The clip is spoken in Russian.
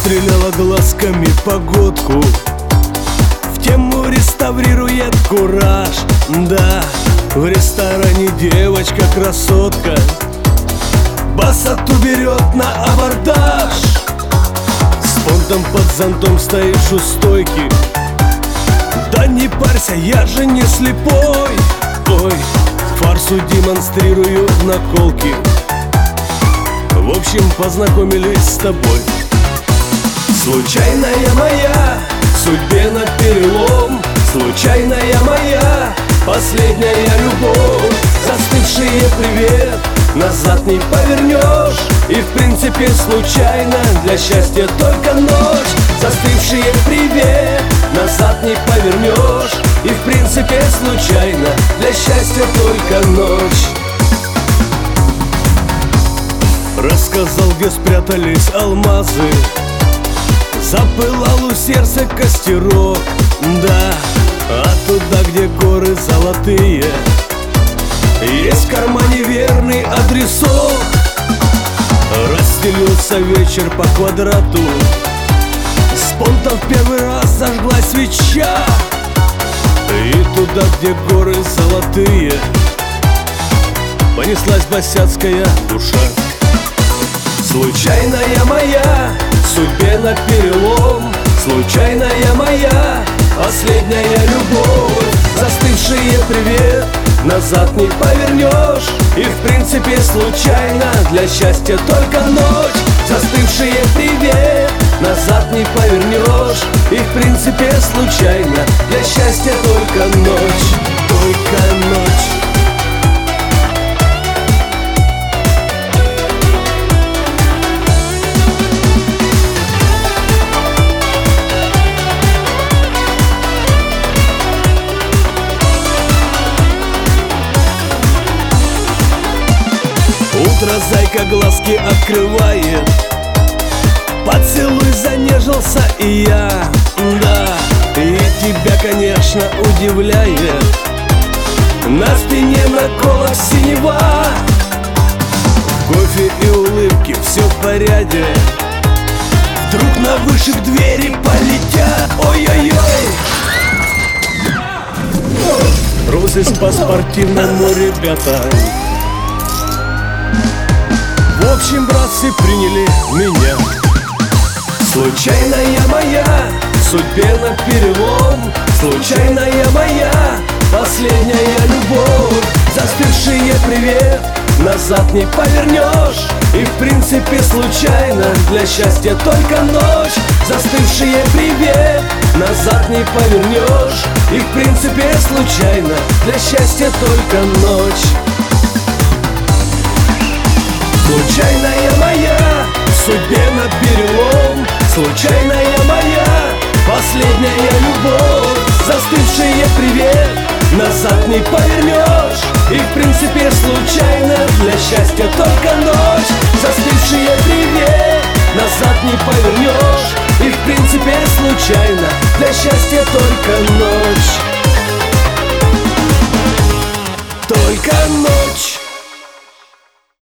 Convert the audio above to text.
Стреляла глазками погодку, в тему реставрирует кураж. Да, в ресторане девочка-красотка басоту берет на абордаж. С понтом под зонтом стоишь у стойки. Да не парься, я же не слепой. Ой, фарсу демонстрирую наколки. В общем, познакомились с тобой. Случайная моя, судьбе на перелом. Случайная моя, последняя любовь. Застывшие привет, назад не повернешь. И в принципе случайно, для счастья только ночь. Застывшие привет, назад не повернешь. И в принципе случайно, для счастья только ночь. Рассказал, где спрятались алмазы. Запылал у сердца костерок. Да, а туда, где горы золотые, есть в кармане верный адресок. Расстелился вечер по квадрату. С понтом в первый раз зажглась свеча. И туда, где горы золотые, понеслась босяцкая душа. Случайная моя, судьбе на перелом. Случайная моя, последняя любовь. Застывшие привет, назад не повернешь. И в принципе случайно, для счастья только ночь. Застывшие привет, назад не повернешь. И в принципе случайно, для счастья только ночь. Только ночь. Утро зайка глазки открывает. Поцелуй занежился и я. Да, и тебя, конечно, удивляет. На спине наколок синева. Кофе и улыбки, все в порядке. Вдруг на вышек двери полетят. Ой-ой-ой. Трусость по-спортивному, ребята. В общем, братцы, приняли меня. Случайная моя, судьбе на перелом. Случайная моя, последняя любовь. Застывшие привет, назад не повернешь. И в принципе случайно, для счастья только ночь. Застывшие привет, назад не повернешь. И в принципе случайно, для счастья только ночь. Случайная моя, судьбе на перелом. Случайная моя, последняя любовь. Застывшие привет, назад не повернешь. И в принципе случайно, для счастья